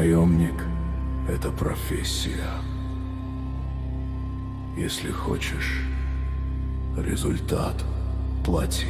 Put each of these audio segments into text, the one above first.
Наемник — это профессия. Если хочешь результат, плати.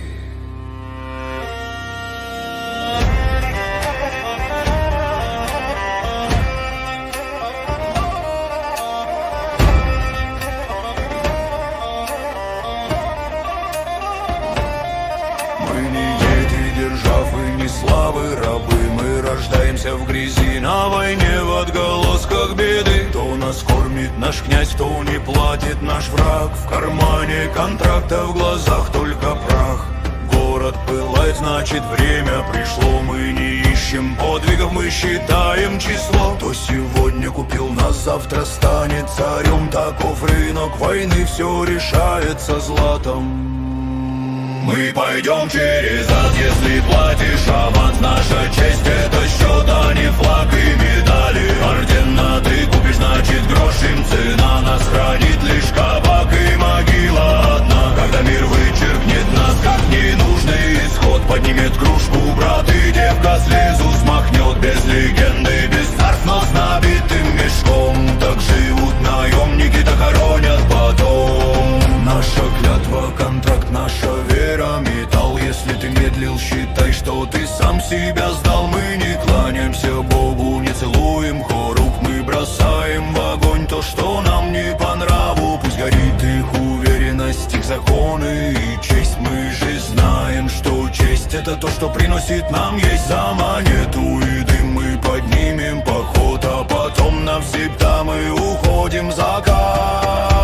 Мы не дети державы, не славы рабы. Мы рождаемся в грязи, на войне, в отголосках беды. Кто нас кормит, наш князь, кто не платит, наш враг. В кармане контракта, в глазах только прах. Город пылает, значит время пришло. Мы не ищем подвигов, мы считаем число. Кто сегодня купил нас, завтра станет царем. Таков рынок войны, все решается златом. Мы пойдем через ад, если платишь аванс. Наша честь — это счет, а не флаг и медали. Ордена ты купишь, значит грош им цена. Нас хранит лишь кабак и могила одна. Когда мир вычеркнет нас, как ненужный исход, поднимет кружку брат и девка слезу смахнет. Без легенды, без царств, но с набитым мешком. Так живут наемники, так хоронят потом. Наша клятва, контракт, наша вера, металл. Если ты медлил, считай, что ты сам себя сдал. Мы не кланяемся Богу, не целуем хорук. Мы бросаем в огонь то, что нам не по нраву. Пусть горит их уверенность, их законы и честь. Мы же знаем, что честь — это то, что приносит нам есть. За монету и дым мы поднимем поход, а потом навсегда мы уходим в закат.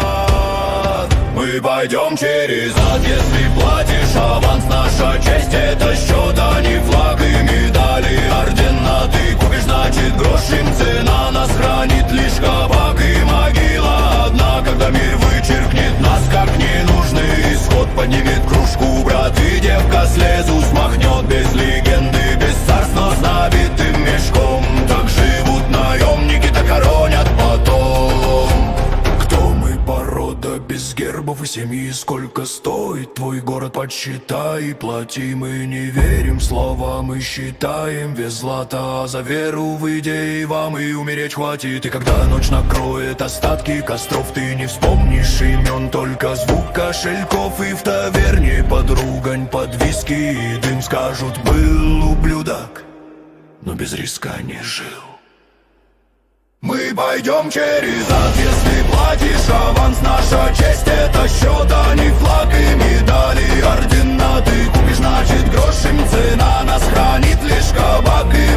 Мы пойдем через ад, если платишь аванс. Наша честь — это счет, а не флаг и медали. Ордена ты купишь, значит грош им цена. Нас хранит лишь кабак и могила одна. Когда мир вычеркнет нас, как ненужный исход, поднимет кружку брат и девка слезу смахнет. Без легенды, без царств, но с набитым мешком. Так живут наемники, так хоронят потом. Кто мы, порода без гербов и семьи? Сколько стоит твой город, подсчитай и плати. Мы не верим в слова, мы считаем вес злата. За веру в идеи вам и умереть хватит. И когда ночь накроет остатки костров, ты не вспомнишь имен, только звук кошельков. И в таверне под ругань, под виски и дым скажут: был ублюдок, но без риска не жил. Мы пойдем через ад, если платишь аванс. Наша честь — это счет, а не флаг и медали. Ордена ты купишь, значит грош им цена. Нас хранит лишь кабак и